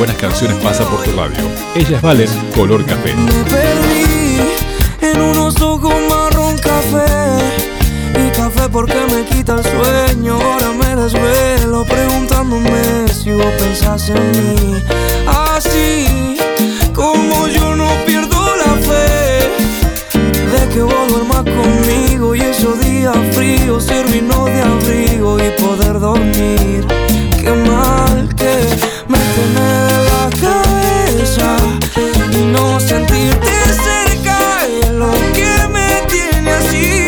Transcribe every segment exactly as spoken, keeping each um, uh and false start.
buenas canciones pasa por tu radio. Ellas valen color café. Me perdí en unos ojos marrón café. Y café porque me quita el sueño. Ahora me desvelo preguntándome si vos pensás en mí. Así como yo no pierdo la fe de que vos duermas conmigo y esos días fríos servirnos de abrigo y poder dormir. Qué mal que me tenés de la cabeza y no sentirte cerca es lo que me tiene así.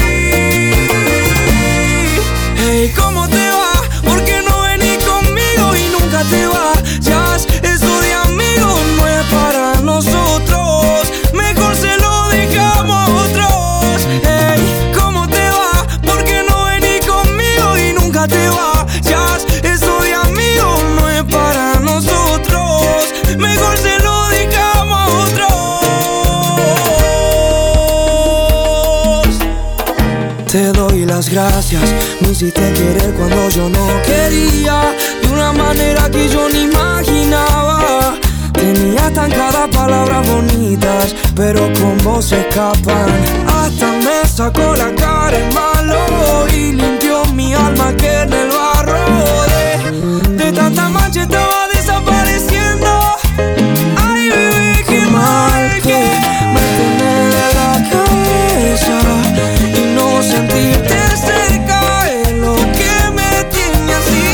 Hey, ¿cómo te va? ¿Por qué no venís conmigo y nunca te vayas? Eso de amigos no es para nosotros. Mejor se lo dejamos a otros. Hey, ¿cómo te va? ¿Por qué no venís conmigo y nunca te vayas? Eso de amigos no es para nosotros. Mejor se lo dejamos a otros. Te doy las gracias, me hiciste querer cuando yo no quería, de una manera que yo ni imaginaba. Tenía tan cada palabras bonitas, pero con vos se escapan. Hasta me sacó la cara el malo y limpió mi alma que en el barro de, de tanta mancha estaba desapareciendo. Ay, bebé, qué mal que me tenés de la cabeza y no sentirte cerca es lo que me tiene así.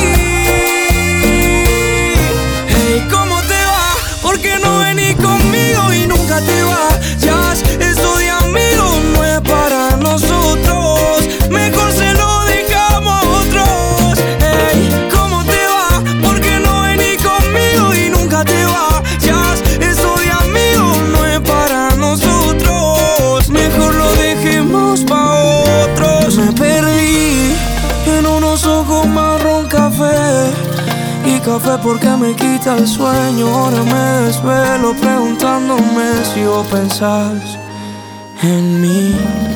Hey, ¿cómo te va? ¿Por qué no venís conmigo y nunca te vayas? Eso de amigos no es para nosotros. Mejor se lo dejamos a otros. Hey, ¿cómo te va? ¿Por qué no venís conmigo y nunca te vayas? Eso de amigos no es para nosotros. Mejor lo dejemos pa' otros. Me perdí en unos ojos marrón café. Y café porque me quita el sueño. Ahora me desvelo preguntándome si vos pensás en mí.